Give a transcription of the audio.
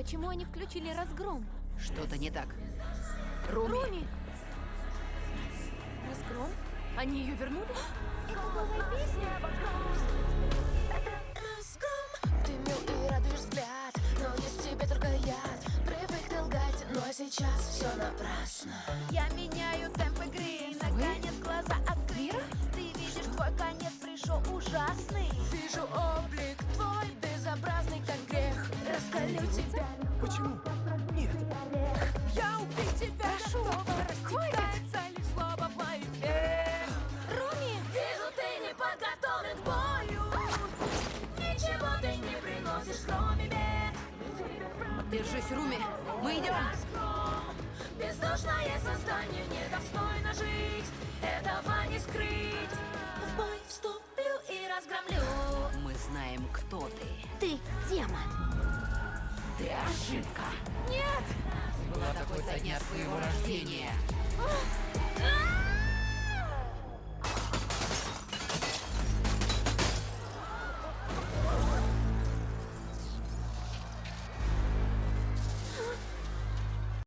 Почему они включили разгром? Что-то не так. Руми! Руми! Разгром? Они ее вернули? Это новая песня? Ты мил и радуешь взгляд, но есть в тебе только яд. Привык ты лгать, но сейчас все напрасно. Я меняю темп игры, наконец глаза открыли. Ты видишь, твой конец пришел ужасный. Вижу облик твой безобразный, как грех. Раскалю тебя. Почему? Нет. Я убить тебя Прошу, готова. Растекается лишь слово в моих век. Руми! Вижу, ты не подготовлен к бою. Ничего ты не приносишь, кроме бед. Держись, Руми! Мы идем! Разгром, бездушное создание, недостойно жить. Этого не скрыть. В бой вступлю и разгромлю. Мы знаем, кто ты. Ты демон! Ты ошибка! Нет! Была такой со дня своего рождения. А!